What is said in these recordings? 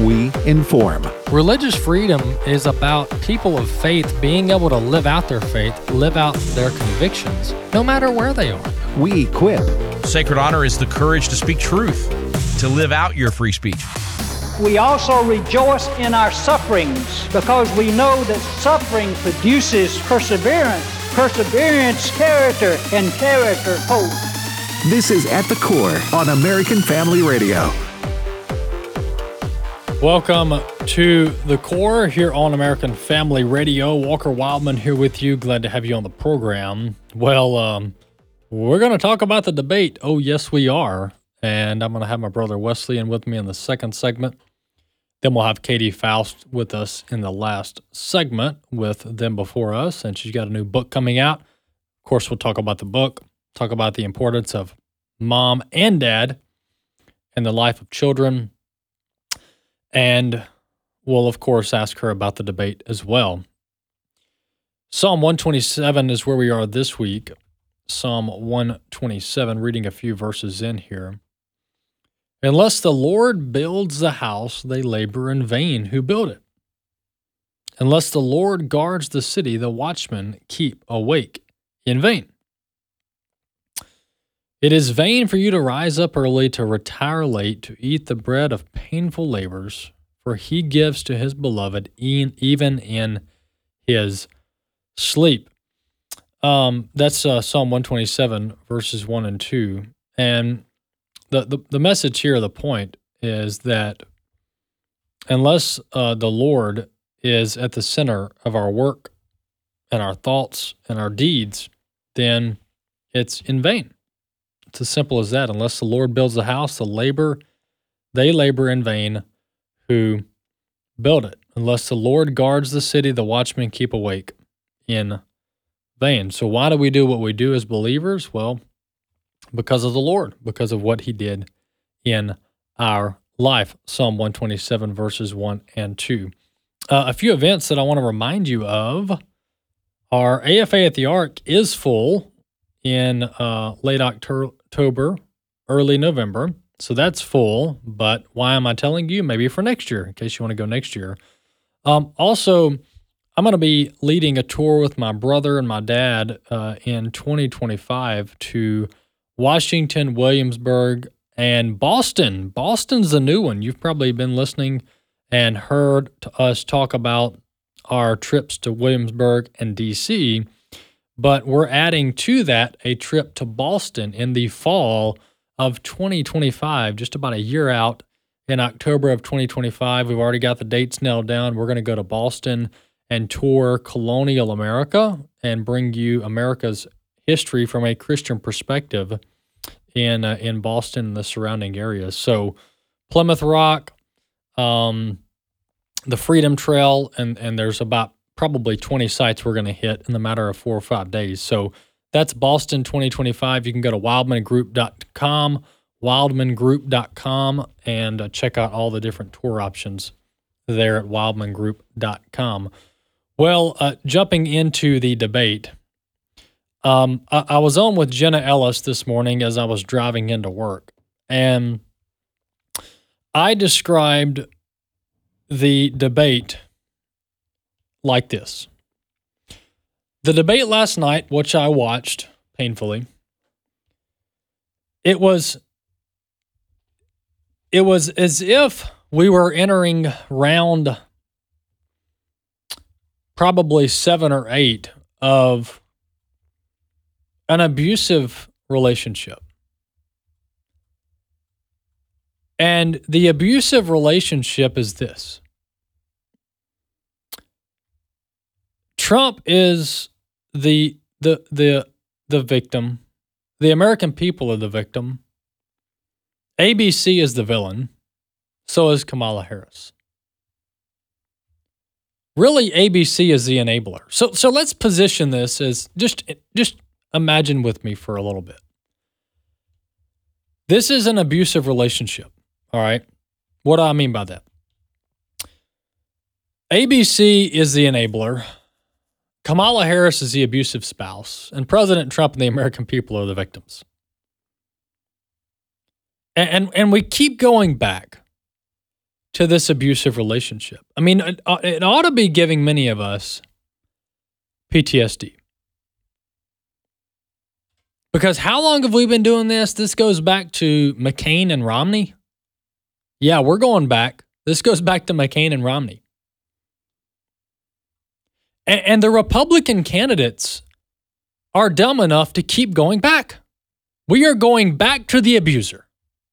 we inform. Religious freedom is about people of faith being able to live out their faith, live out their convictions, no matter where they are. We equip. Sacred honor is the courage to speak truth, to live out your free speech. We also rejoice in our sufferings because we know that suffering produces perseverance, perseverance, character, and character, hope. This is At the Core on American Family Radio. Welcome to The Core here on American Family Radio. Walker Wildman here with you. Glad to have you on the program. Well, we're going to talk about the debate. Oh, yes, we are. And I'm going to have my brother Wesley in with me in the second segment. Then we'll have Katie Faust with us in the last segment with Them Before Us. And she's got a new book coming out. Of course, we'll talk about the book, talk about the importance of mom and dad in the life of children. And we'll, of course, ask her about the debate as well. Psalm 127 is where we are this week. Psalm 127, reading a few verses in here. Unless the Lord builds the house, they labor in vain who build it. Unless the Lord guards the city, the watchmen keep awake in vain. It is vain for you to rise up early, to retire late, to eat the bread of painful labors, for he gives to his beloved even in his sleep. That's Psalm 127, verses 1 and 2. And the message here, the point, is that unless the Lord is at the center of our work and our thoughts and our deeds, then it's in vain. It's as simple as that. Unless the Lord builds the house, they labor in vain who build it. Unless the Lord guards the city, the watchmen keep awake in vain. So why do we do what we do as believers? Well, because of the Lord, because of what he did in our life. Psalm 127, verses 1 and 2. A few events that I want to remind you of. Our AFA at the Ark is full in late October, early November. So that's full, but why am I telling you? Maybe for next year, in case you want to go next year. Also, I'm going to be leading a tour with my brother and my dad in 2025 to Washington, Williamsburg, and Boston. Boston's the new one. You've probably been listening and heard us talk about our trips to Williamsburg and D.C., but we're adding to that a trip to Boston in the fall of 2025, just about a year out in October of 2025. We've already got the dates nailed down. We're going to go to Boston and tour colonial America and bring you America's history from a Christian perspective in Boston and the surrounding areas. So Plymouth Rock, the Freedom Trail, and there's about probably 20 sites we're going to hit in the matter of 4 or 5 days. So that's Boston 2025. You can go to wildmangroup.com, and check out all the different tour options there at wildmangroup.com. Well, jumping into the debate, I was on with Jenna Ellis this morning as I was driving into work, and I described the debate like this. The debate last night, which I watched painfully, it was as if we were entering round probably 7 or 8 of an abusive relationship. And the abusive relationship is this. Trump is the victim. The American people are the victim. ABC is the villain. So is Kamala Harris. Really, ABC is the enabler. So let's position this as just imagine with me for a little bit. This is an abusive relationship. All right. What do I mean by that? ABC is the enabler. Kamala Harris is the abusive spouse, and President Trump and the American people are the victims. And we keep going back to this abusive relationship. I mean, it ought to be giving many of us PTSD. Because how long have we been doing this? This goes back to McCain and Romney. Yeah, we're going back. This goes back to McCain and Romney. And the Republican candidates are dumb enough to keep going back. We are going back to the abuser.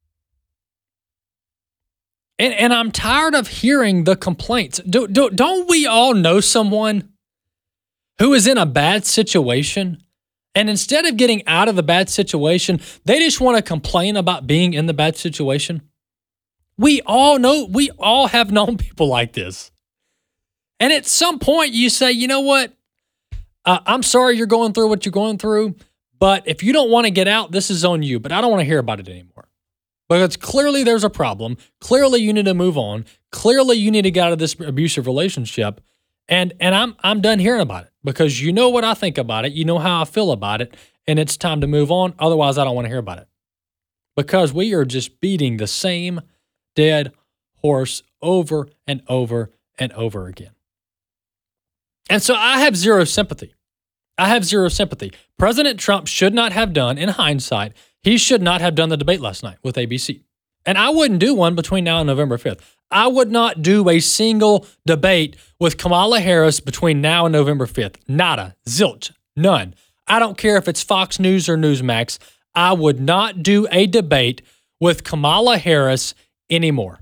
And I'm tired of hearing the complaints. Don't we all know someone who is in a bad situation, and instead of getting out of the bad situation, they just want to complain about being in the bad situation? We all have known people like this. And at some point you say, you know what? I'm sorry you're going through what you're going through, but if you don't want to get out, this is on you, but I don't want to hear about it anymore. Because clearly there's a problem. Clearly you need to move on. Clearly you need to get out of this abusive relationship. And I'm done hearing about it, because you know what I think about it. You know how I feel about it, and it's time to move on. Otherwise, I don't want to hear about it, because we are just beating the same dead horse over and over and over again. And so I have zero sympathy. President Trump should not have done, in hindsight, he should not have done the debate last night with ABC. And I wouldn't do one between now and November 5th. I would not do a single debate with Kamala Harris between now and November 5th. Nada. Zilch. None. I don't care if it's Fox News or Newsmax. I would not do a debate with Kamala Harris anymore.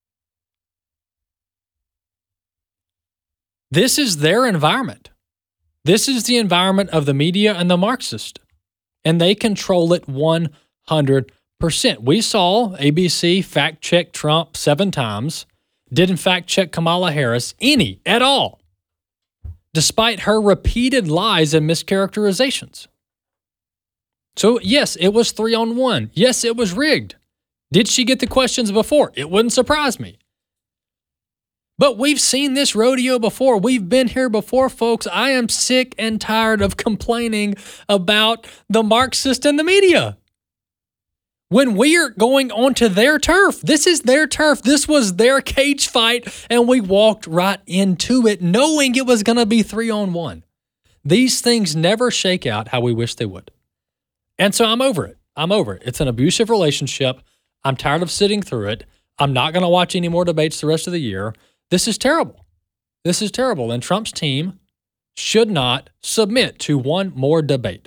This is their environment. This is the environment of the media and the Marxist, and they control it 100%. We saw ABC fact-check Trump 7 times, didn't fact-check Kamala Harris any at all, despite her repeated lies and mischaracterizations. So yes, it was 3-on-1. Yes, it was rigged. Did she get the questions before? It wouldn't surprise me. But we've seen this rodeo before. We've been here before, folks. I am sick and tired of complaining about the Marxist and the media. When we are going onto their turf, this is their turf. This was their cage fight, and we walked right into it knowing it was going to be 3-on-1. These things never shake out how we wish they would. And so I'm over it. It's an abusive relationship. I'm tired of sitting through it. I'm not going to watch any more debates the rest of the year. This is terrible. And Trump's team should not submit to one more debate.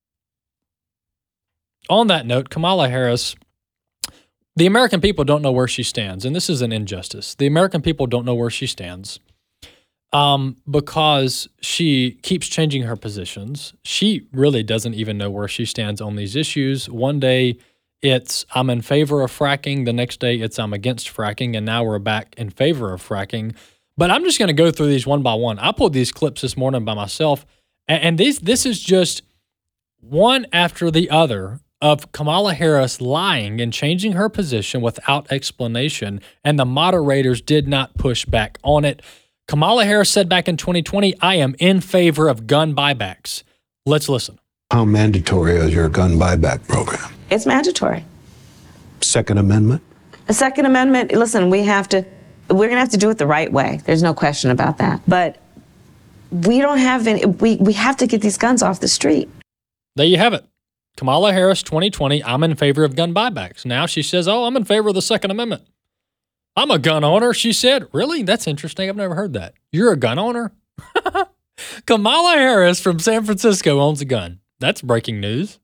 On that note, Kamala Harris, the American people don't know where she stands, and this is an injustice. The American people don't know where she stands because she keeps changing her positions. She really doesn't even know where she stands on these issues. One day it's I'm in favor of fracking. The next day it's I'm against fracking. And now we're back in favor of fracking. But I'm just going to go through these one by one. I pulled these clips this morning by myself. And this is just one after the other of Kamala Harris lying and changing her position without explanation. And the moderators did not push back on it. Kamala Harris said back in 2020, I am in favor of gun buybacks. Let's listen. How mandatory is your gun buyback program? It's mandatory. Second Amendment? The Second Amendment, listen, we're going to have to do it the right way. There's no question about that. But we don't have any, we have to get these guns off the street. There you have it. Kamala Harris, 2020, I'm in favor of gun buybacks. Now she says, I'm in favor of the Second Amendment. I'm a gun owner, she said. Really? That's interesting. I've never heard that. You're a gun owner? Kamala Harris from San Francisco owns a gun. That's breaking news.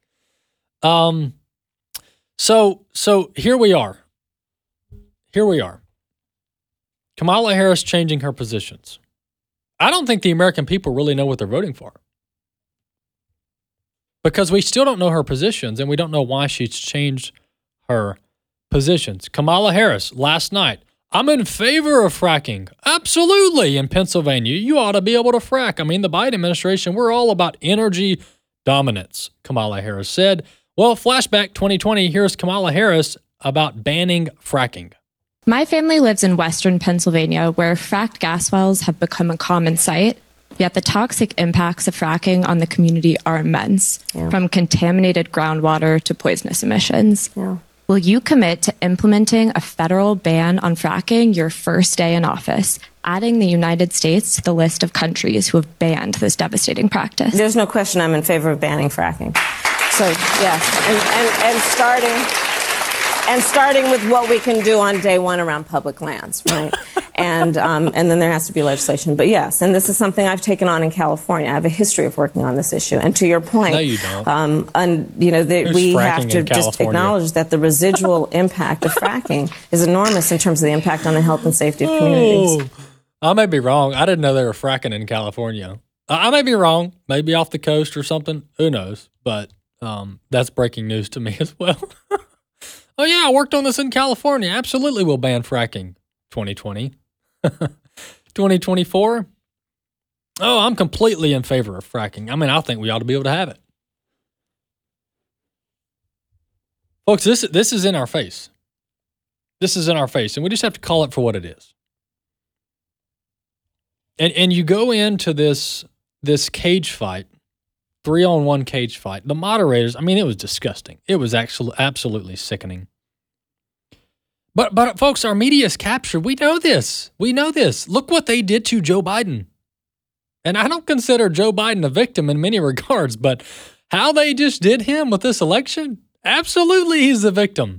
So here we are. Kamala Harris changing her positions. I don't think the American people really know what they're voting for, because we still don't know her positions and we don't know why she's changed her positions. Kamala Harris last night, I'm in favor of fracking. Absolutely. In Pennsylvania, you ought to be able to frack. I mean, the Biden administration, we're all about energy dominance, Kamala Harris said. Well, flashback 2020, here's Kamala Harris about banning fracking. My family lives in western Pennsylvania, where fracked gas wells have become a common sight, yet the toxic impacts of fracking on the community are immense, from contaminated groundwater to poisonous emissions. Will you commit to implementing a federal ban on fracking your first day in office, adding the United States to the list of countries who have banned this devastating practice? There's no question I'm in favor of banning fracking. So, yes, and starting with what we can do on day one around public lands, right? and then there has to be legislation. But yes, and this is something I've taken on in California. I have a history of working on this issue. And to your point, no, you don't. We have to just acknowledge that the residual impact of fracking is enormous in terms of the impact on the health and safety of communities. I may be wrong. I didn't know they were fracking in California. I may be wrong. Maybe off the coast or something. Who knows? But that's breaking news to me as well. Oh, yeah, I worked on this in California. Absolutely, we'll ban fracking. 2020. 2024. Oh, I'm completely in favor of fracking. I mean, I think we ought to be able to have it. Folks, this is in our face. This is in our face, and we just have to call it for what it is. And you go into this cage fight, 3-on-1 cage fight. The moderators, I mean, it was disgusting. It was actually absolutely sickening. But folks, our media is captured. We know this. Look what they did to Joe Biden. And I don't consider Joe Biden a victim in many regards, but how they just did him with this election, absolutely he's the victim.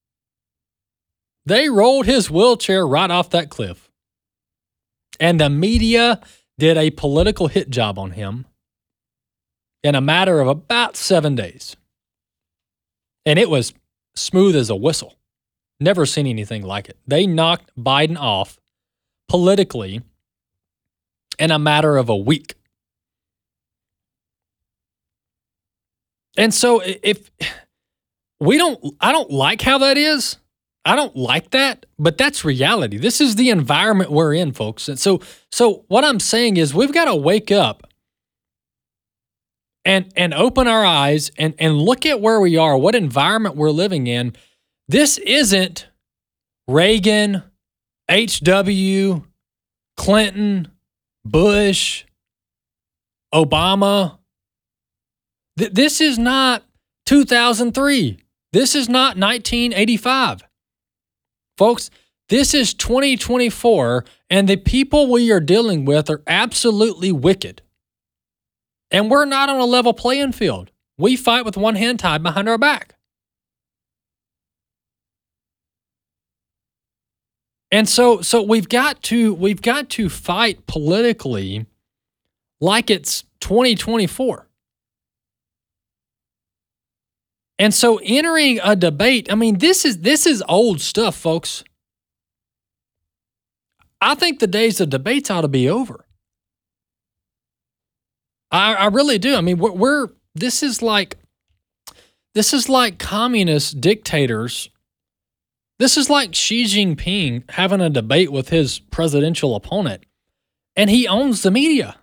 They rolled his wheelchair right off that cliff. And the media did a political hit job on him in a matter of about 7 days. And it was smooth as a whistle. Never seen anything like it. They knocked Biden off politically in a matter of a week. And so I don't like how that is. I don't like that, but that's reality. This is the environment we're in, folks. And so what I'm saying is we've got to wake up and open our eyes and look at where we are, what environment we're living in. This isn't Reagan, H.W., Clinton, Bush, Obama. This is not 2003. This is not 1985. Folks, this is 2024, and the people we are dealing with are absolutely wicked. And we're not on a level playing field. We fight with one hand tied behind our back. And so we've got to fight politically like it's 2024. And so entering a debate, I mean, this is old stuff, folks. I think the days of debates ought to be over. I really do. I mean, this is like communist dictators. This is like Xi Jinping having a debate with his presidential opponent, and he owns the media.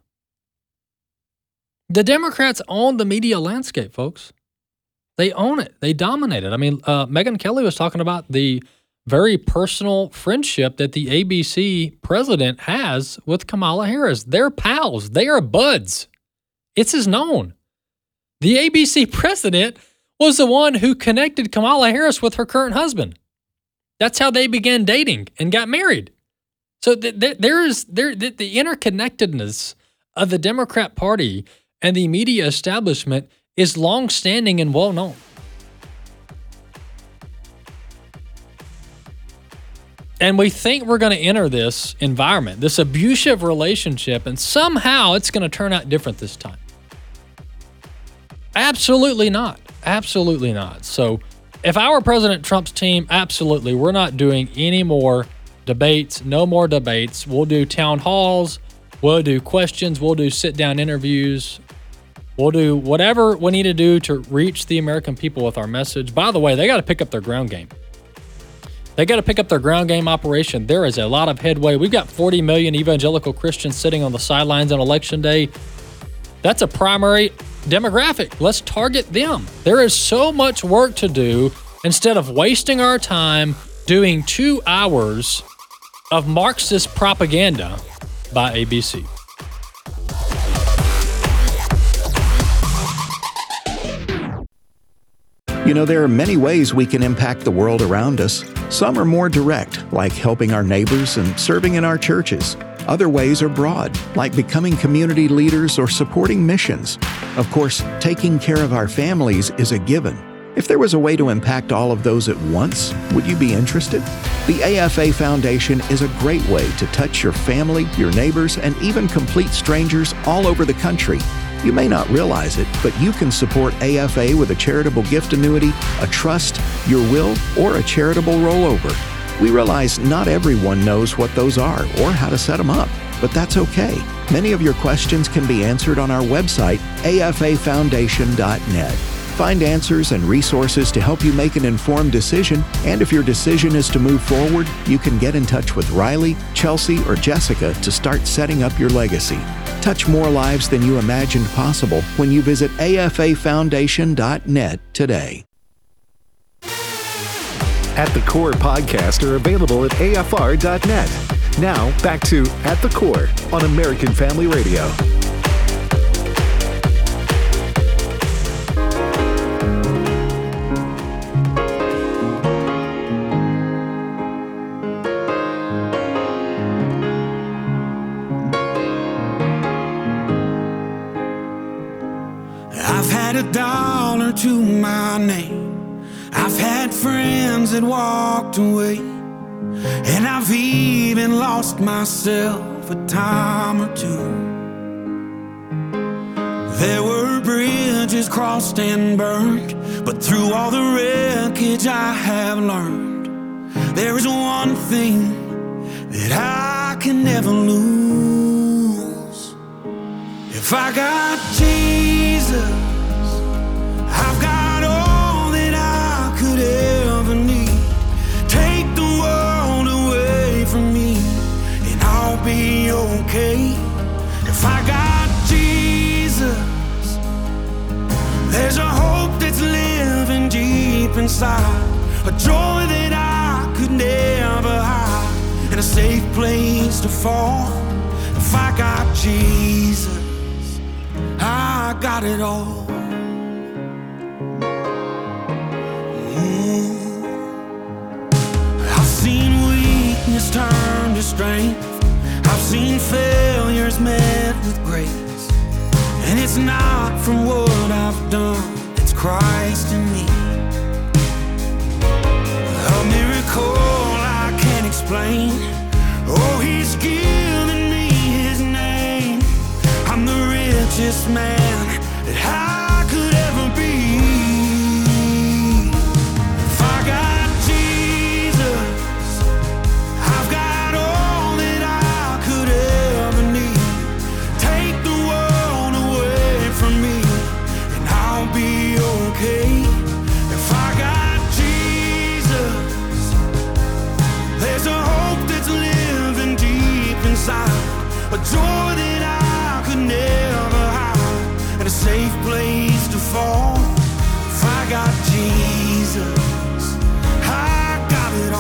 The Democrats own the media landscape, folks. They own it. They dominate it. I mean, Megyn Kelly was talking about the very personal friendship that the ABC president has with Kamala Harris. They're pals. They are buds. It's as known. The ABC president was the one who connected Kamala Harris with her current husband. That's how they began dating and got married. So the interconnectedness of the Democrat Party and the media establishment is long-standing and well-known. And we think we're going to enter this environment, this abusive relationship, and somehow it's going to turn out different this time. Absolutely not. Absolutely not. So if I were President Trump's team, absolutely, we're not doing any more debates, no more debates. We'll do town halls, we'll do questions, we'll do sit-down interviews. We'll do whatever we need to do to reach the American people with our message. By the way, they got to pick up their ground game. They got to pick up their ground game operation. There is a lot of headway. We've got 40 million evangelical Christians sitting on the sidelines on Election Day. That's a primary demographic. Let's target them. There is so much work to do instead of wasting our time doing 2 hours of Marxist propaganda by ABC. You know, there are many ways we can impact the world around us. Some are more direct, like helping our neighbors and serving in our churches. Other ways are broad, like becoming community leaders or supporting missions. Of course, taking care of our families is a given. If there was a way to impact all of those at once, would you be interested? The AFA Foundation is a great way to touch your family, your neighbors, and even complete strangers all over the country. You may not realize it, but you can support AFA with a charitable gift annuity, a trust, your will, or a charitable rollover. We realize not everyone knows what those are or how to set them up, but that's okay. Many of your questions can be answered on our website, afafoundation.net. Find answers and resources to help you make an informed decision, and if your decision is to move forward, you can get in touch with Riley, Chelsea, or Jessica to start setting up your legacy. Touch more lives than you imagined possible when you visit afafoundation.net today. At the Core podcasts are available at afr.net. Now, back to At the Core on American Family Radio. I've had $1 to my name. I've had friends that walked away, and I've even lost myself a time or two. There were bridges crossed and burned, but through all the wreckage I have learned, there is one thing that I can never lose. If I got Jesus, I've got all that I could ever need. Take the world away from me, and I'll be okay. If I got Jesus, there's a hope that's living deep inside, a joy that I could never hide, and a safe place to fall. If I got Jesus, I got it all. I've seen weakness turn to strength. I've seen failures met with grace. And it's not from what I've done, it's Christ in me. A miracle I can't explain. Oh, He's given me His name. I'm the richest man that I could ever be. If I got Jesus, I've got all that I could ever need. Take the world away from me, and I'll be okay. If I got Jesus, there's a hope that's living deep inside, a joy that I could never hide, and a safe place to fall. If I got Jesus, I got it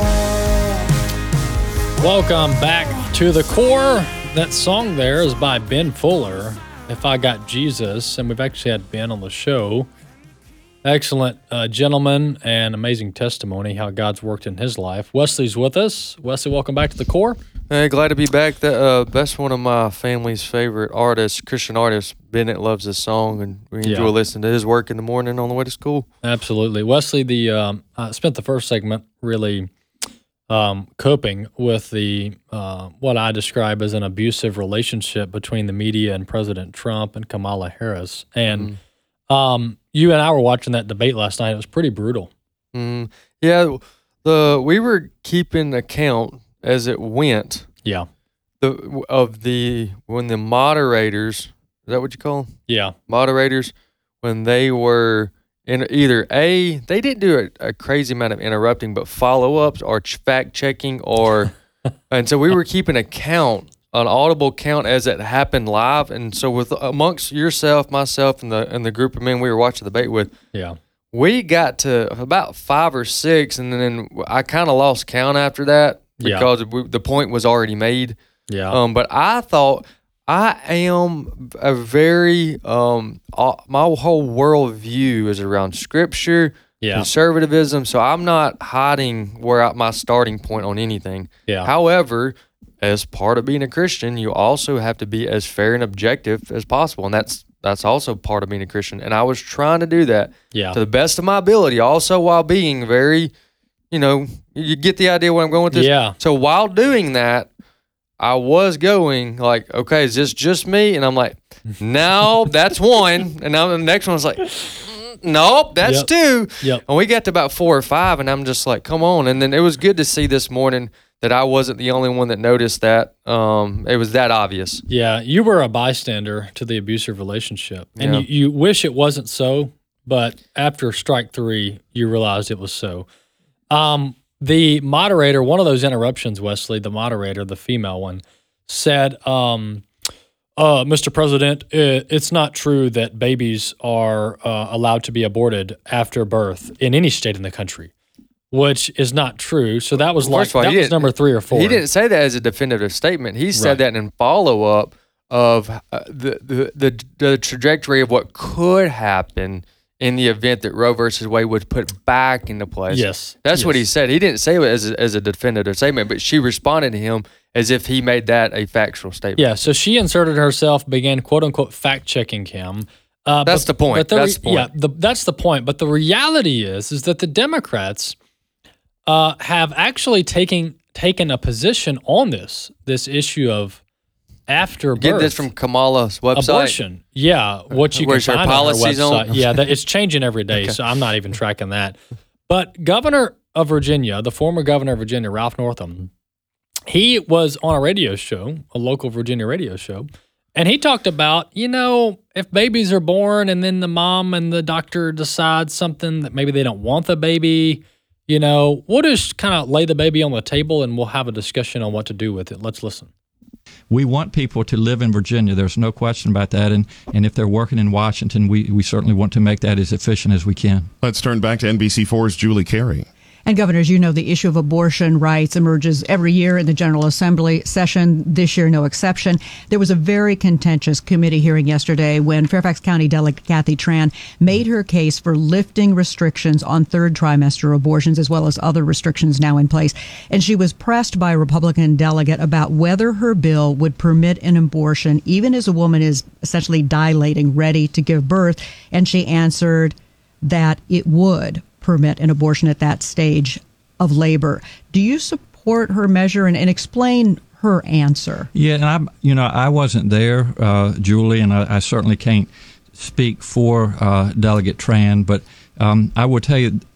all. Welcome back to The Core. That song there is by Ben Fuller, If I Got Jesus, and we've actually had Ben on the show. Excellent gentleman and amazing testimony how God's worked in his life. Wesley's with us. Wesley, welcome back to The Core. Hey, glad to be back. That's one of my family's favorite artists, Christian artists. Bennett loves this song, and we enjoy listening to his work in the morning on the way to school. Absolutely. Wesley, I spent the first segment really coping with the what I describe as an abusive relationship between the media and President Trump and Kamala Harris. And you and I were watching that debate last night. It was pretty brutal. Yeah, we were keeping account as it went. Yeah. When the moderators, is that what you call them? Yeah. Moderators, when they were in either they didn't do a crazy amount of interrupting, but follow-ups or fact-checking and so we were keeping an audible count as it happened live. And so with amongst yourself, myself, and the group of men we were watching the debate with, we got to about 5 or 6, and then I kind of lost count after that because the point was already made. Yeah. But I thought I am a very my whole worldview is around Scripture, conservatism. So I'm not hiding my starting point on anything. Yeah. However, as part of being a Christian, you also have to be as fair and objective as possible, and that's also part of being a Christian. And I was trying to do that to the best of my ability, also while being very, you get the idea where I'm going with this. Yeah. So while doing that, I was going like, okay, is this just me? And I'm like, no, that's one. And now the next one's like, nope, that's two. Yep. And we got to about 4 or 5, and I'm just like, come on. And then it was good to see this morning that I wasn't the only one that noticed that. It was that obvious. Yeah, you were a bystander to the abusive relationship. And you wish it wasn't so, but after strike 3, you realized it was so. The moderator, one of those interruptions, Wesley, the moderator, the female one, said, Mr. President, it's not true that babies are allowed to be aborted after birth in any state in the country, which is not true. So that was was number 3 or 4. He didn't say that as a definitive statement. He said that in follow-up of the trajectory of what could happen in the event that Roe versus Wade was put back into place. Yes. That's what he said. He didn't say it as a definitive statement, but she responded to him as if he made that a factual statement. Yeah, so she inserted herself, began quote-unquote fact-checking Cam. That's the point. That's the point. Yeah, that's the point. But the reality is that the Democrats have actually taken a position on this issue of after birth. Get this from Kamala's website. Abortion. Yeah, what you can Where's her find on her policies website. on? Yeah, it's changing every day, so I'm not even tracking that. But Governor of Virginia, the former governor of Virginia, Ralph Northam, he was on a radio show, a local Virginia radio show, and he talked about, if babies are born and then the mom and the doctor decide something that maybe they don't want the baby, we'll just kind of lay the baby on the table and we'll have a discussion on what to do with it. Let's listen. We want people to live in Virginia. There's no question about that. And if they're working in Washington, we certainly want to make that as efficient as we can. Let's turn back to NBC4's Julie Carey. And governors, the issue of abortion rights emerges every year in the General Assembly session. This year, no exception. There was a very contentious committee hearing yesterday when Fairfax County Delegate Kathy Tran made her case for lifting restrictions on third trimester abortions, as well as other restrictions now in place. And she was pressed by a Republican delegate about whether her bill would permit an abortion, even as a woman is essentially dilating, ready to give birth. And she answered that it would permit an abortion at that stage of labor. Do you support her measure and explain her answer? Yeah, and I wasn't there, Julie, and I certainly can't speak for Delegate Tran, but I would tell you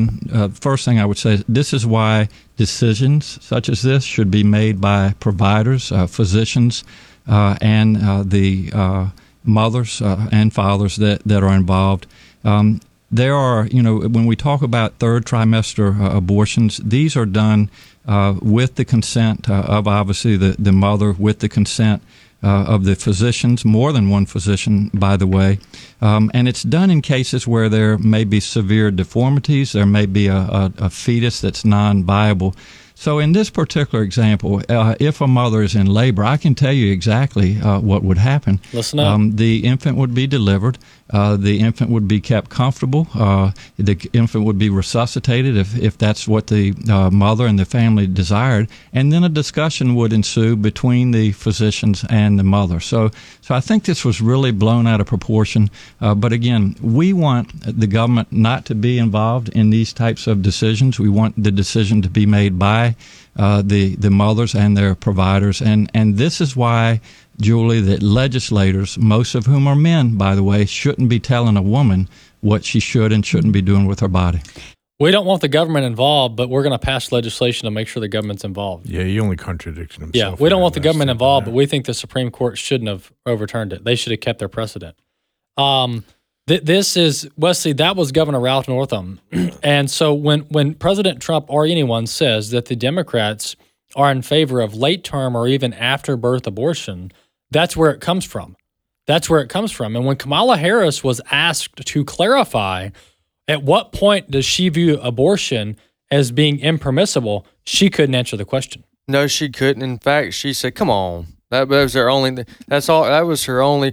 first thing I would say is this is why decisions such as this should be made by providers, physicians, and the mothers and fathers that are involved. There are, when we talk about third trimester abortions, these are done with the consent of obviously the mother, with the consent of the physicians, more than one physician, by the way. And it's done in cases where there may be severe deformities, there may be a fetus that's non-viable. So in this particular example, if a mother is in labor, I can tell you exactly what would happen. Listen up. The infant would be delivered. The infant would be kept comfortable. The infant would be resuscitated if that's what the mother and the family desired. And then a discussion would ensue between the physicians and the mother. So I think this was really blown out of proportion. But again, we want the government not to be involved in these types of decisions. We want the decision to be made by the mothers and their providers. And this is why, Julie, that legislators, most of whom are men, by the way, shouldn't be telling a woman what she should and shouldn't be doing with her body. We don't want the government involved, but we're going to pass legislation to make sure the government's involved. Yeah, he only contradicted himself. Yeah, we don't want the government involved, but we think the Supreme Court shouldn't have overturned it. They should have kept their precedent. This is, Wesley, that was Governor Ralph Northam. And so when President Trump or anyone says that the Democrats are in favor of late-term or even after-birth abortion, that's where it comes from. That's where it comes from. And when Kamala Harris was asked to clarify at what point does she view abortion as being impermissible, she couldn't answer the question. No, she couldn't. In fact, she said, come on. That was her only. That's all. That was her only.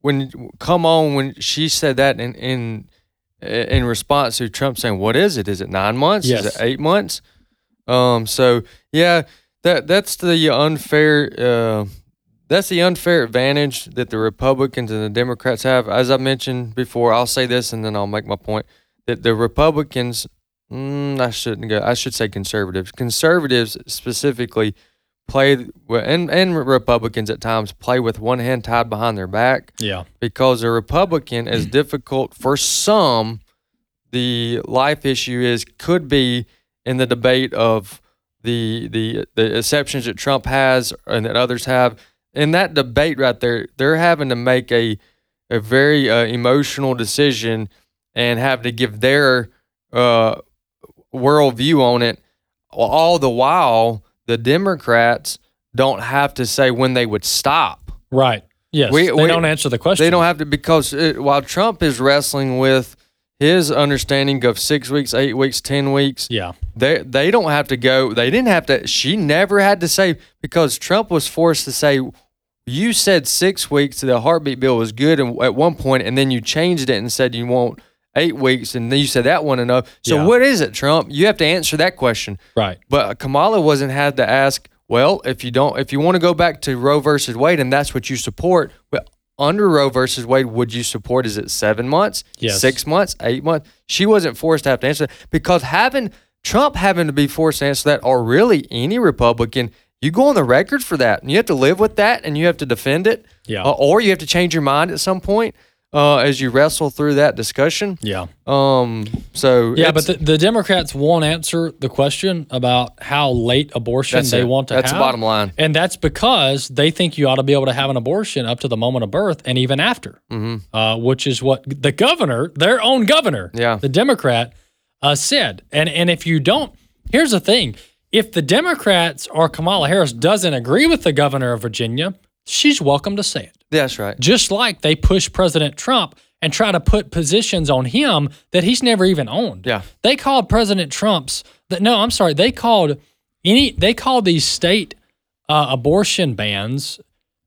When she said that in response to Trump saying, "What is it? Is it 9 months? Yes. Is it 8 months?" So yeah, that's the unfair. That's the unfair advantage that the Republicans and the Democrats have. As I mentioned before, I'll say this and then I'll make my point that the Republicans. I should say conservatives. Conservatives specifically play, and Republicans at times play with one hand tied behind their back. Yeah. Because a Republican, as difficult for some, the life issue could be in the debate of the exceptions that Trump has and that others have. In that debate right there, they're having to make a very emotional decision and have to give their worldview on it. All the while, the Democrats don't have to say when they would stop. Right. Yes. They don't answer the question. They don't have to, because while Trump is wrestling with his understanding of 6 weeks, 8 weeks, 10 weeks, yeah, they don't have to go. They didn't have to. She never had to say, because Trump was forced to say, you said 6 weeks, the heartbeat bill was good at one point, and then you changed it and said you want 8 weeks, and then you said that wasn't enough. So what is it, Trump? You have to answer that question. Right. But Kamala wasn't had to ask, well, if you want to go back to Roe versus Wade and that's what you support, well, under Roe versus Wade, would you support, is it 7 months, yes, 6 months, 8 months? She wasn't forced to have to answer that, because Trump having to be forced to answer that, or really any Republican, you go on the record for that, and you have to live with that, and you have to defend it, or you have to change your mind at some point as you wrestle through that discussion. Yeah. But the Democrats won't answer the question about how late abortion they want to have. That's the bottom line. And that's because they think you ought to be able to have an abortion up to the moment of birth and even after, which is what the governor, their own governor, the Democrat, said. And if you don't, here's the thing. If the Democrats or Kamala Harris doesn't agree with the governor of Virginia, she's welcome to say it. That's right. Just like they push President Trump and try to put positions on him that he's never even owned. Yeah. They called President Trump's they called these state abortion bans.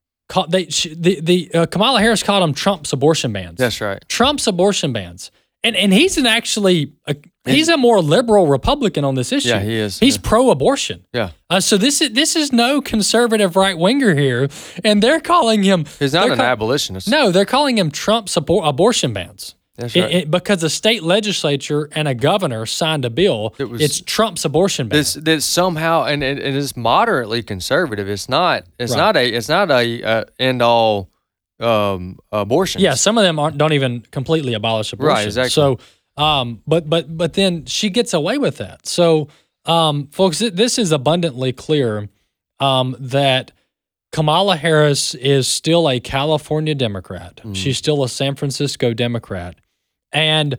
Kamala Harris called them Trump's abortion bans. That's right. Trump's abortion bans. And he's he's a more liberal Republican on this issue. Yeah, he is. He's pro-abortion. Yeah. So this is no conservative right-winger here, and they're calling him. He's not an abolitionist. No, they're calling him Trump's abortion bans. That's right. Because the state legislature and a governor signed a bill. It's Trump's abortion ban. This somehow, and it is moderately conservative. It's not a end all. Abortions. Yeah, some of them don't even completely abolish abortion. Right, exactly. So, but then she gets away with that. So, folks, this is abundantly clear that Kamala Harris is still a California Democrat. She's still a San Francisco Democrat, and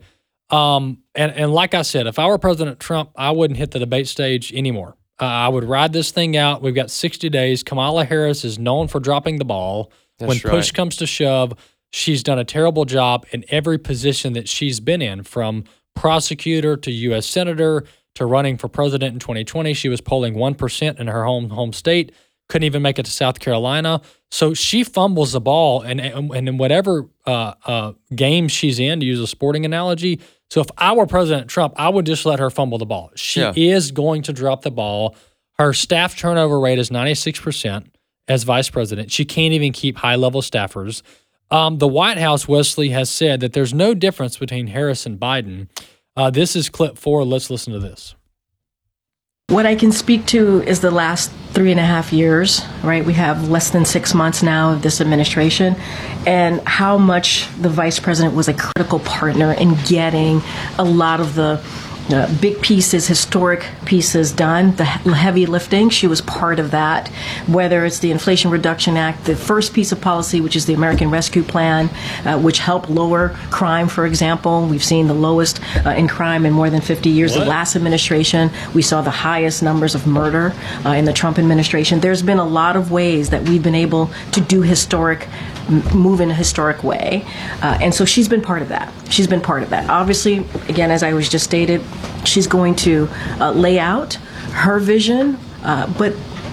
like I said, if I were President Trump, I wouldn't hit the debate stage anymore. I would ride this thing out. We've got 60 days. Kamala Harris is known for dropping the ball. When push comes to shove, she's done a terrible job in every position that she's been in, from prosecutor to U.S. Senator to running for president in 2020. She was polling 1% in her home state, couldn't even make it to South Carolina. So she fumbles the ball, and in whatever game she's in, to use a sporting analogy. So if I were President Trump, I would just let her fumble the ball. She is going to drop the ball. Her staff turnover rate is 96%. As vice president, she can't even keep high-level staffers. The White House, Wesley, has said that there's no difference between Harris and Biden. This is clip 4. Let's listen to this. What I can speak to is the last 3.5 years, right? We have less than 6 months now of this administration, and how much the vice president was a critical partner in getting a lot of the big pieces, historic pieces done, the heavy lifting. She was part of that, whether it's the Inflation Reduction Act, the first piece of policy, which is the American Rescue Plan, which helped lower crime, for example. We've seen the lowest in crime in more than 50 years. The last administration, we saw the highest numbers of murder in the Trump administration. There's been a lot of ways that we've been able to do move in a historic way. And so she's been part of that. She's been part of that. Obviously, again, as I was just stated, she's going to lay out her vision, but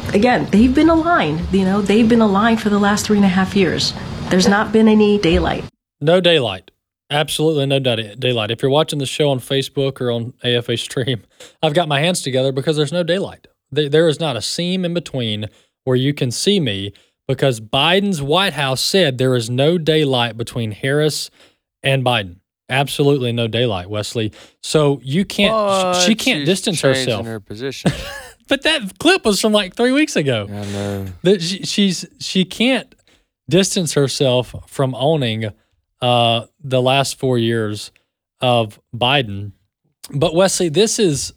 again, they've been aligned. They've been aligned for the last 3.5 years. There's not been any daylight. No daylight. Absolutely no daylight. If you're watching the show on Facebook or on AFA Stream, I've got my hands together because there's no daylight. There is not a seam in between where you can see me because Biden's White House said there is no daylight between Harris and Biden. Absolutely no daylight, Wesley. So you can't. She can't distance herself. Her position. But that clip was from like 3 weeks ago. I know. That she can't distance herself from owning the last 4 years of Biden. But Wesley, this is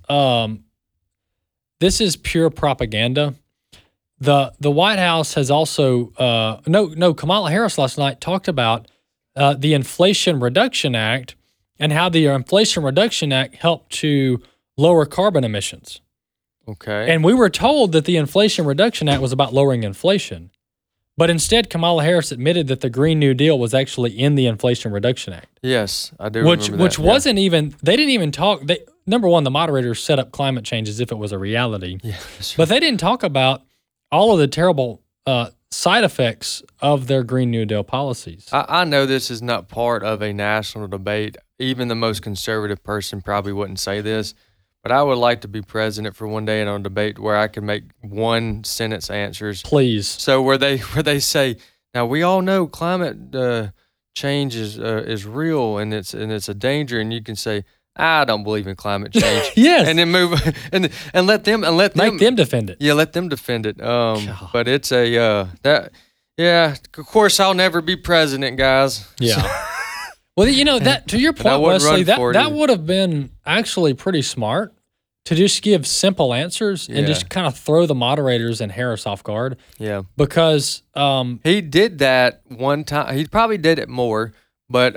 pure propaganda. The White House has also Kamala Harris last night talked about the Inflation Reduction Act and how the Inflation Reduction Act helped to lower carbon emissions. Okay. And we were told that the Inflation Reduction Act was about lowering inflation. But instead, Kamala Harris admitted that the Green New Deal was actually in the Inflation Reduction Act. Yes, I do remember that. Which wasn't even, they didn't even talk, number one, the moderators set up climate change as if it was a reality. Yeah, but they didn't talk about all of the terrible side effects of their Green New Deal policies. I know this is not part of a national debate. Even the most conservative person probably wouldn't say this, but I would like to be president for one day in a debate where I could make one sentence answers. Please. So where they say, now we all know climate change is real and it's a danger, and you can say, I don't believe in climate change. Yes. And then move and let them make them defend it. Yeah, let them defend it. But it's of course I'll never be president, guys. Yeah. Well, that to your point, Wesley, that would have been actually pretty smart to just give simple answers and just kind of throw the moderators and Harris off guard. Yeah. Because he did that one time. He probably did it more. But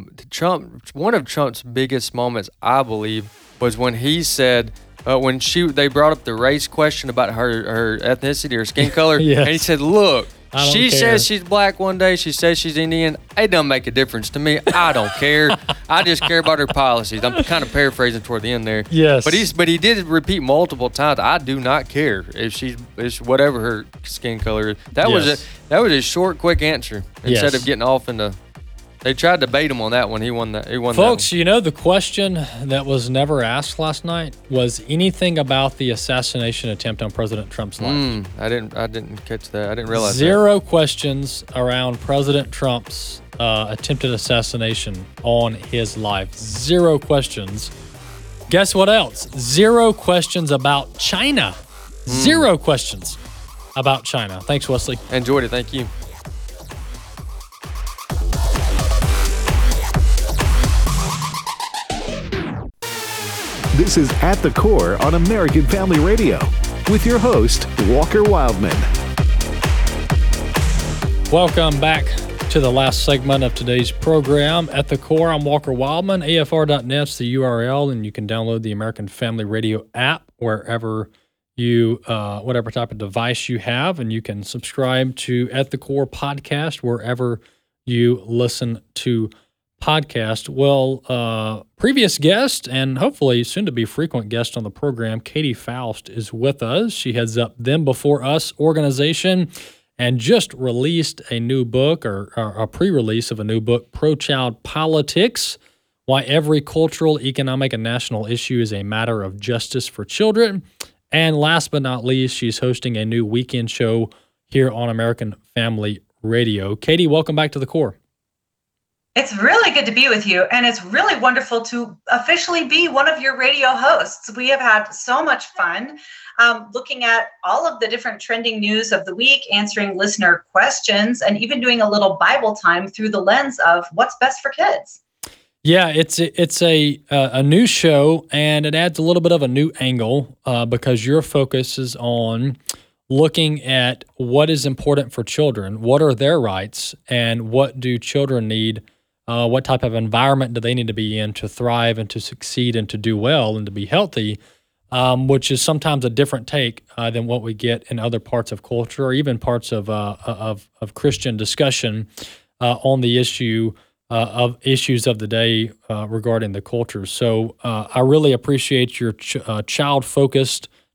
one of Trump's biggest moments, I believe, was when he said, when they brought up the race question about her ethnicity or skin color, yes. And he said, look, she care. says she's black one day, she says she's Indian. It doesn't make a difference to me. I don't care. I just care about her policies. I'm kind of paraphrasing toward the end there. Yes. But he did repeat multiple times, I do not care if it's whatever her skin color is. That was a short, quick answer instead of getting off into. They tried to bait him on that one. He won that. Folks, the question that was never asked last night was anything about the assassination attempt on President Trump's life. I didn't catch that. I didn't realize Zero questions around President Trump's attempted assassination on his life. Zero questions. Guess what else? Zero questions about China. Zero questions about China. Thanks, Wesley. Enjoyed it. Thank you. This is At the Core on American Family Radio with your host, Walker Wildman. Welcome back to the last segment of today's program. At the Core, I'm Walker Wildman. AFR.net's the URL, and you can download the American Family Radio app wherever you, whatever type of device you have, and you can subscribe to At the Core podcast wherever you listen to podcast. Well, previous guest and hopefully soon to be frequent guest on the program, Katie Faust, is with us. She heads up Them Before Us organization and just released a new book or a pre-release of a new book, Pro-Child Politics: Why Every Cultural, Economic, and National Issue is a Matter of Justice for Children. And last but not least, she's hosting a new weekend show here on American Family Radio. Katie, welcome back to the Core. It's really good to be with you, and it's really wonderful to officially be one of your radio hosts. We have had so much fun looking at all of the different trending news of the week, answering listener questions, and even doing a little Bible time through the lens of what's best for kids. Yeah, it's a new show, and it adds a little bit of a new angle because your focus is on looking at what is important for children, what are their rights, and what do children need. What type of environment do they need to be in to thrive and to succeed and to do well and to be healthy, which is sometimes a different take than what we get in other parts of culture or even parts of Christian discussion on the issue of issues of the day regarding the culture. So I really appreciate your child-focused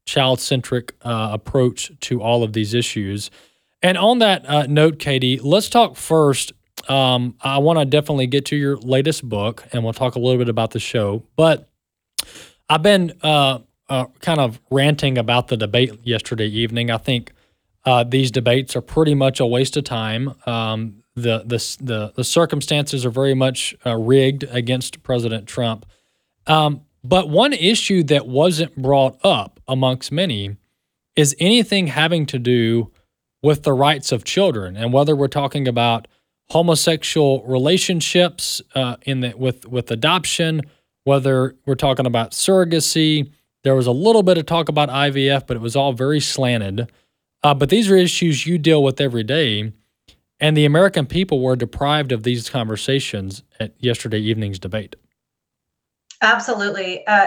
child-centric approach to all of these issues. And on that note, Katie, let's talk first. I want to definitely get to your latest book, and we'll talk a little bit about the show. But I've been kind of ranting about the debate yesterday evening. I think these debates are pretty much a waste of time. The circumstances are very much rigged against President Trump. But one issue that wasn't brought up amongst many is anything having to do with the rights of children, and whether we're talking about homosexual relationships with adoption, whether we're talking about surrogacy. There was a little bit of talk about IVF, but it was all very slanted. But these are issues you deal with every day, and the American people were deprived of these conversations at yesterday evening's debate. Absolutely.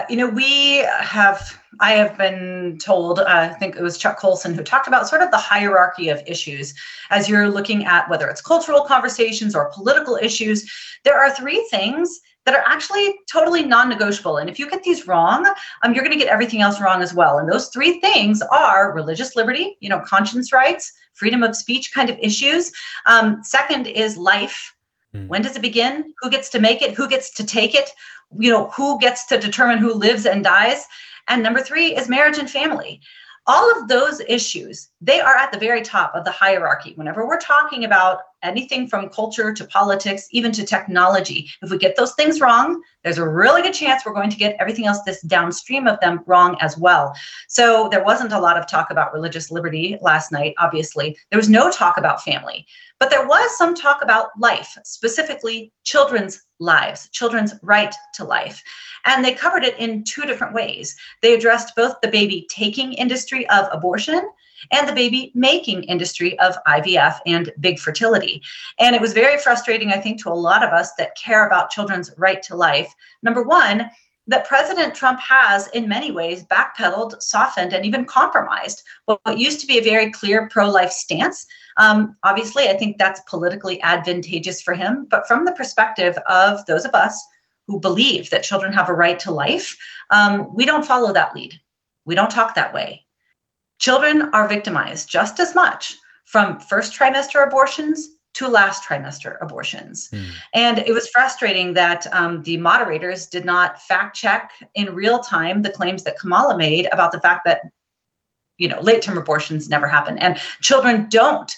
I have been told, I think it was Chuck Colson who talked about sort of the hierarchy of issues. As you're looking at whether it's cultural conversations or political issues, there are three things that are actually totally non-negotiable. And if you get these wrong, you're going to get everything else wrong as well. And those three things are religious liberty, conscience rights, freedom of speech kind of issues. Second is life. When does it begin? Who gets to make it? Who gets to take it? Who gets to determine who lives and dies? And number three is marriage and family. All of those issues, they are at the very top of the hierarchy. Whenever we're talking about anything from culture to politics, even to technology, if we get those things wrong, there's a really good chance we're going to get everything else that's downstream of them wrong as well. So there wasn't a lot of talk about religious liberty last night, obviously. There was no talk about family, but there was some talk about life, specifically children's lives, children's right to life. And they covered it in two different ways. They addressed both the baby taking industry of abortion and the baby making industry of IVF and big fertility. And it was very frustrating, I think, to a lot of us that care about children's right to life. Number one, that President Trump has in many ways backpedaled, softened, and even compromised what used to be a very clear pro-life stance. Obviously, I think that's politically advantageous for him. But from the perspective of those of us who believe that children have a right to life, we don't follow that lead. We don't talk that way. Children are victimized just as much from first trimester abortions to last trimester abortions. And it was frustrating that the moderators did not fact check in real time the claims that Kamala made about the fact that, late-term abortions never happen. And children don't,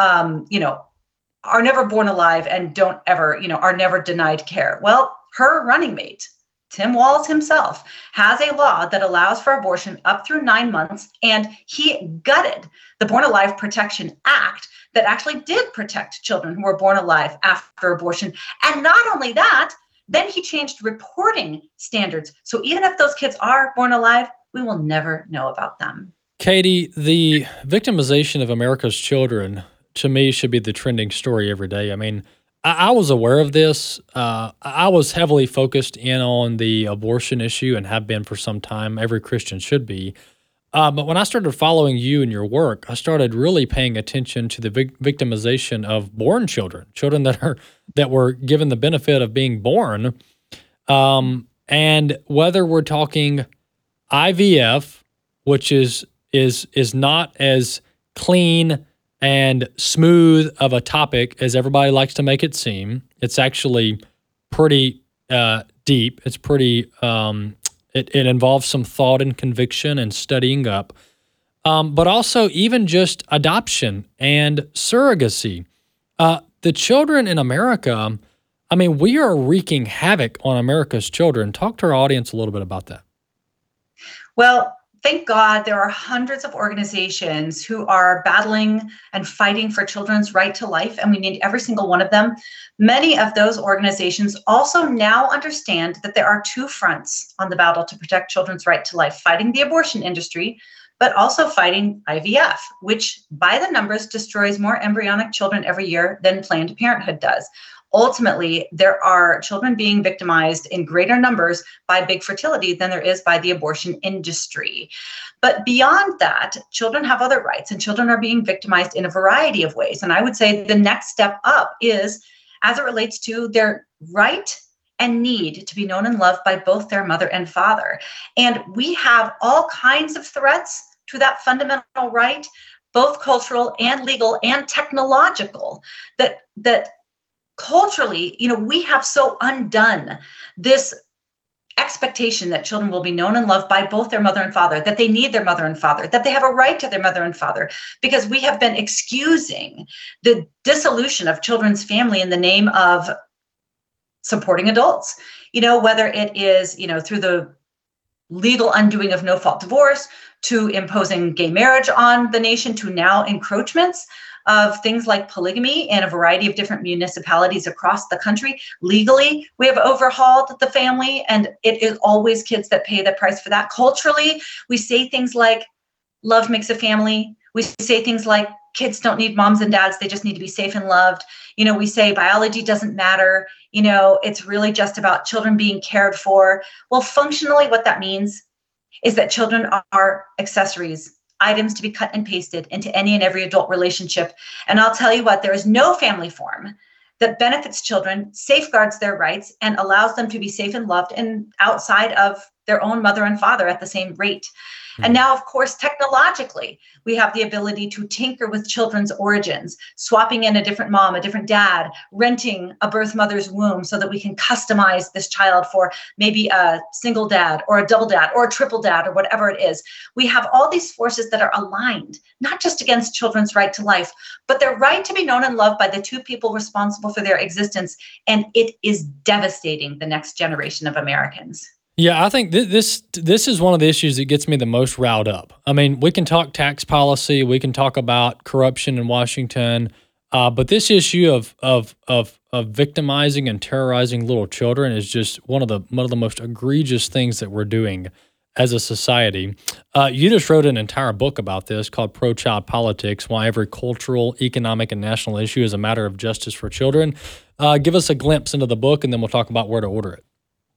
are never born alive and don't ever, are never denied care. Well, her running mate, Tim Walz himself, has a law that allows for abortion up through 9 months, and he gutted the Born Alive Protection Act that actually did protect children who were born alive after abortion. And not only that, then he changed reporting standards. So even if those kids are born alive, we will never know about them. Katie, the victimization of America's children, to me, should be the trending story every day. I mean, I was aware of this. I was heavily focused in on the abortion issue and have been for some time. Every Christian should be. But when I started following you and your work, I started really paying attention to the victimization of born children that were given the benefit of being born. And whether we're talking IVF, which is not as clean and smooth of a topic as everybody likes to make it seem. It's actually pretty deep. It's pretty. It involves some thought and conviction and studying up, but also even just adoption and surrogacy. The children in America, I mean, we are wreaking havoc on America's children. Talk to our audience a little bit about that. Well, thank God there are hundreds of organizations who are battling and fighting for children's right to life, and we need every single one of them. Many of those organizations also now understand that there are two fronts on the battle to protect children's right to life, fighting the abortion industry, but also fighting IVF, which by the numbers destroys more embryonic children every year than Planned Parenthood does. Ultimately, there are children being victimized in greater numbers by big fertility than there is by the abortion industry. But beyond that, children have other rights, and children are being victimized in a variety of ways. And I would say the next step up is, as it relates to their right and need to be known and loved by both their mother and father. And we have all kinds of threats to that fundamental right, both cultural and legal and technological, that culturally, we have so undone this expectation that children will be known and loved by both their mother and father, that they need their mother and father, that they have a right to their mother and father, because we have been excusing the dissolution of children's family in the name of supporting adults, whether it is, through the legal undoing of no-fault divorce, to imposing gay marriage on the nation, to now encroachments of things like polygamy in a variety of different municipalities across the country. Legally, we have overhauled the family, and it is always kids that pay the price for that. Culturally, we say things like love makes a family. We say things like kids don't need moms and dads, they just need to be safe and loved. We say biology doesn't matter. It's really just about children being cared for. Well, functionally, what that means is that children are accessories, items to be cut and pasted into any and every adult relationship. And I'll tell you what, there is no family form that benefits children, safeguards their rights, and allows them to be safe and loved and outside of their own mother and father at the same rate. And now, of course, technologically, we have the ability to tinker with children's origins, swapping in a different mom, a different dad, renting a birth mother's womb so that we can customize this child for maybe a single dad or a double dad or a triple dad or whatever it is. We have all these forces that are aligned, not just against children's right to life, but their right to be known and loved by the two people responsible for their existence. And it is devastating the next generation of Americans. Yeah, I think this is one of the issues that gets me the most riled up. I mean, we can talk tax policy, we can talk about corruption in Washington, but this issue of victimizing and terrorizing little children is just one of the most egregious things that we're doing as a society. You just wrote an entire book about this called Pro-Child Politics: Why Every Cultural, Economic, and National Issue is a Matter of Justice for Children. Give us a glimpse into the book, and then we'll talk about where to order it.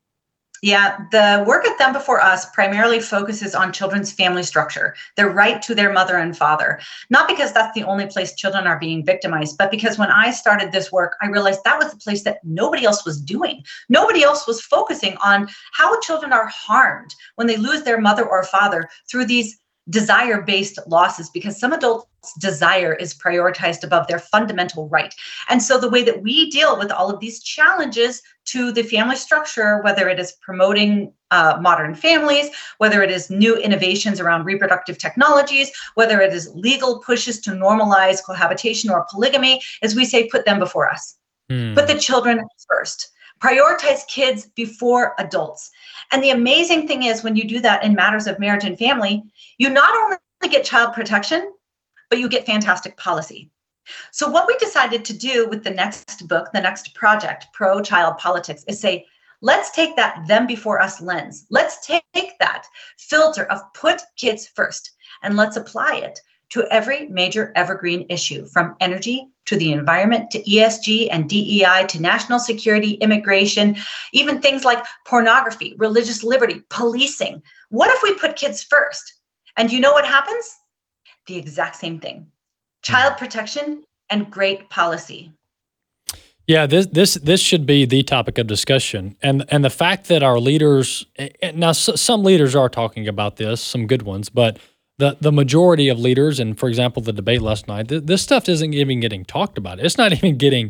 Yeah, the work at Them Before Us primarily focuses on children's family structure, their right to their mother and father. Not because that's the only place children are being victimized, but because when I started this work, I realized that was the place that nobody else was doing. Nobody else was focusing on how children are harmed when they lose their mother or father through these desire-based losses, because some adults' desire is prioritized above their fundamental right. And so the way that we deal with all of these challenges to the family structure, whether it is promoting modern families, whether it is new innovations around reproductive technologies, whether it is legal pushes to normalize cohabitation or polygamy, as we say, put them before us. Put the children first. Prioritize kids before adults. And the amazing thing is, when you do that in matters of marriage and family, you not only get child protection, but you get fantastic policy. So what we decided to do with the next book, the next project, Pro-Child Politics, is say, let's take that them before us lens. Let's take that filter of put kids first, and let's apply it to every major evergreen issue, from energy to the environment, to ESG and DEI, to national security, immigration, even things like pornography, religious liberty, policing. What if we put kids first? And you know what happens? The exact same thing. Child protection and great policy. Yeah, this should be the topic of discussion, and the fact that our leaders, now some leaders are talking about this, some good ones, but the majority of leaders, and for example, the debate last night, this stuff isn't even getting talked about. It's not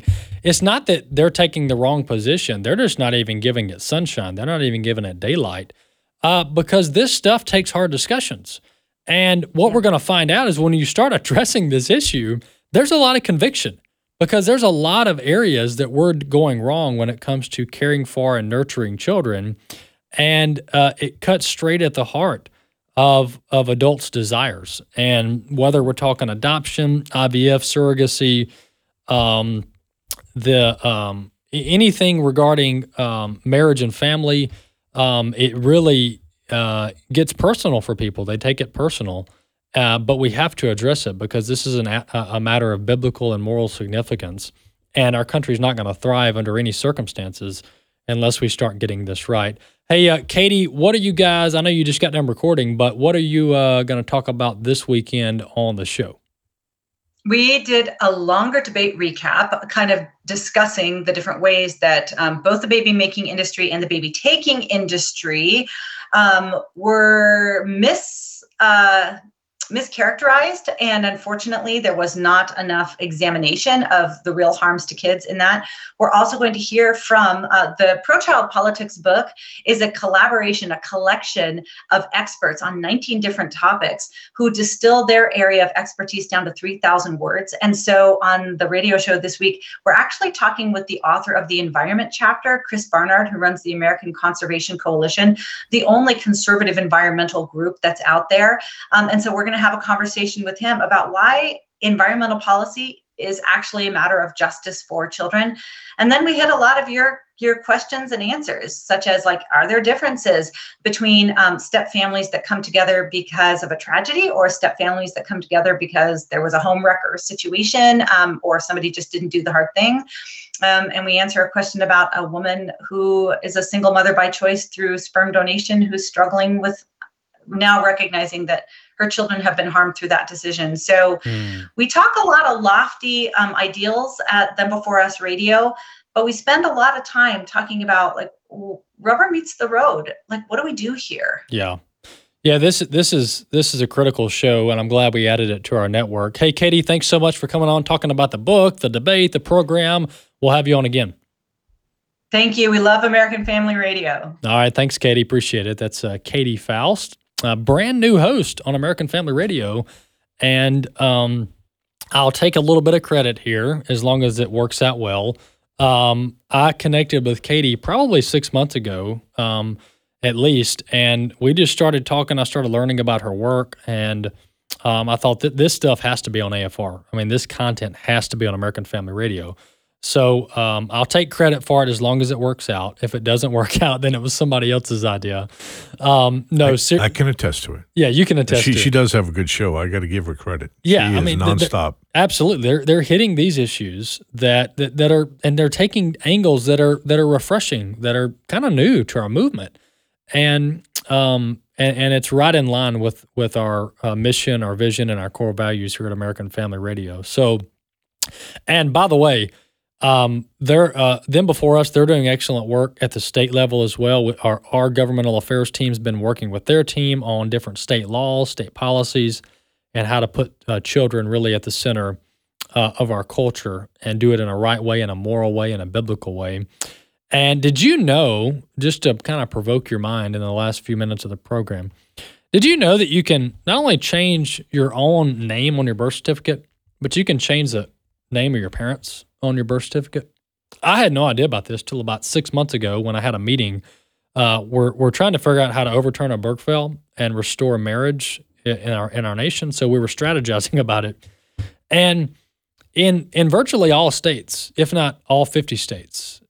that they're taking the wrong position. They're just not even giving it sunshine. They're not even giving it daylight, because this stuff takes hard discussions. And what we're going to find out is when you start addressing this issue, there's a lot of conviction, because there's a lot of areas that we're going wrong when it comes to caring for and nurturing children. And it cuts straight at the heart of adults' desires. And whether we're talking adoption, IVF, surrogacy, anything regarding marriage and family, it really gets personal for people. They take it personal, but we have to address it, because this is a matter of biblical and moral significance, and our country's not going to thrive under any circumstances unless we start getting this right. Hey, Katie, what are you guys, I know you just got done recording, but what are you going to talk about this weekend on the show? We did a longer debate recap, kind of discussing the different ways that both the baby making industry and the baby taking industry were mischaracterized, and unfortunately there was not enough examination of the real harms to kids in that. We're also going to hear from the Pro-Child Politics book is a collaboration, a collection of experts on 19 different topics who distill their area of expertise down to 3,000 words. And so on the radio show this week, we're actually talking with the author of the Environment chapter, Chris Barnard, who runs the American Conservation Coalition, the only conservative environmental group that's out there. And so we're going to have a conversation with him about why environmental policy is actually a matter of justice for children. And then we hit a lot of your questions and answers, such as like, are there differences between step families that come together because of a tragedy, or step families that come together because there was a home wreck or situation, or somebody just didn't do the hard thing? And we answer a question about a woman who is a single mother by choice through sperm donation, who's struggling with now recognizing that her children have been harmed through that decision. So we talk a lot of lofty ideals at Them Before Us Radio, but we spend a lot of time talking about like rubber meets the road. Like, what do we do here? Yeah. This is a critical show, and I'm glad we added it to our network. Hey, Katie, thanks so much for coming on, talking about the book, the debate, the program. We'll have you on again. Thank you. We love American Family Radio. All right. Thanks, Katie. Appreciate it. That's Katie Faust. Brand new host on American Family Radio, and I'll take a little bit of credit here as long as it works out well. I connected with Katie probably 6 months ago, at least, and we just started talking. I started learning about her work, and I thought that this stuff has to be on AFR. I mean, this content has to be on American Family Radio. So I'll take credit for it as long as it works out. If it doesn't work out, then it was somebody else's idea. I can attest to it. Yeah, you can attest to it. She does have a good show. I got to give her credit. Yeah, she is nonstop. Absolutely, they're hitting these issues that are, and they're taking angles that are refreshing, that are kind of new to our movement, and it's right in line with our mission, our vision, and our core values here at American Family Radio. So, and by the way, Them Before Us, they're doing excellent work at the state level as well. Our governmental affairs team's been working with their team on different state laws, state policies, and how to put children really at the center of our culture and do it in a right way, in a moral way, in a biblical way. And did you know, just to kind of provoke your mind in the last few minutes of the program, did you know that you can not only change your own name on your birth certificate, but you can change the name of your parents on your birth certificate? I had no idea about this till about 6 months ago when I had a meeting. We're trying to figure out how to overturn a Bergefell and restore marriage in our nation. So we were strategizing about it. And in virtually all states, if not all 50 states,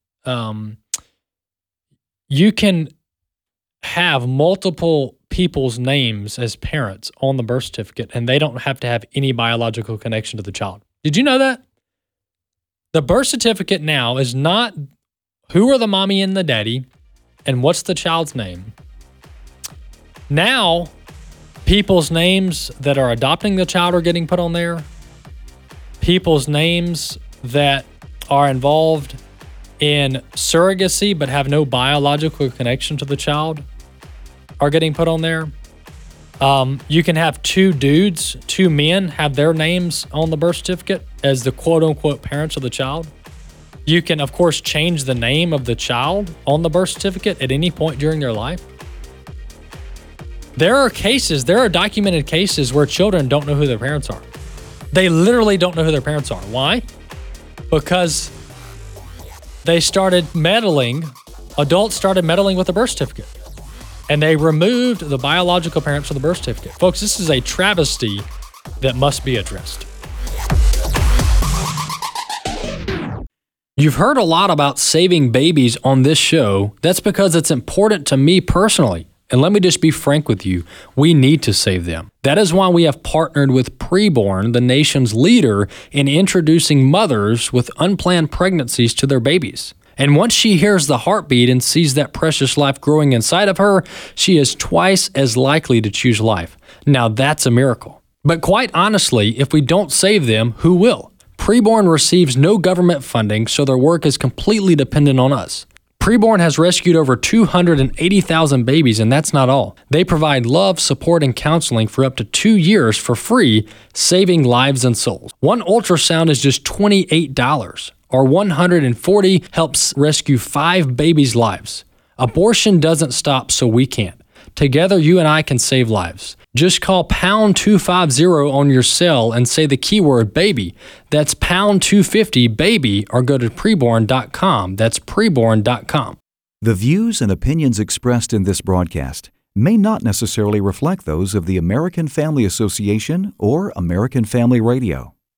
you can have multiple people's names as parents on the birth certificate, and they don't have to have any biological connection to the child. Did you know that? The birth certificate now is not who are the mommy and the daddy and what's the child's name. Now, people's names that are adopting the child are getting put on there. People's names that are involved in surrogacy but have no biological connection to the child are getting put on there. You can have two men have their names on the birth certificate as the quote-unquote parents of the child. You can, of course, change the name of the child on the birth certificate at any point during their life. There are documented cases where children don't know who their parents are. They literally don't know who their parents are. Why? Because they started meddling, adults started meddling with the birth certificate. And they removed the biological parents from the birth certificate. Folks, this is a travesty that must be addressed. You've heard a lot about saving babies on this show. That's because it's important to me personally. And let me just be frank with you, we need to save them. That is why we have partnered with Preborn, the nation's leader in introducing mothers with unplanned pregnancies to their babies. And once she hears the heartbeat and sees that precious life growing inside of her, she is twice as likely to choose life. Now that's a miracle. But quite honestly, if we don't save them, who will? Preborn receives no government funding, so their work is completely dependent on us. Preborn has rescued over 280,000 babies, and that's not all. They provide love, support, and counseling for up to 2 years for free, saving lives and souls. One ultrasound is just $28, or $140 helps rescue 5 babies' lives. Abortion doesn't stop, so we can't. Together, you and I can save lives. Just call pound 250 on your cell and say the keyword baby. That's pound 250 baby, or go to preborn.com. That's preborn.com. The views and opinions expressed in this broadcast may not necessarily reflect those of the American Family Association or American Family Radio.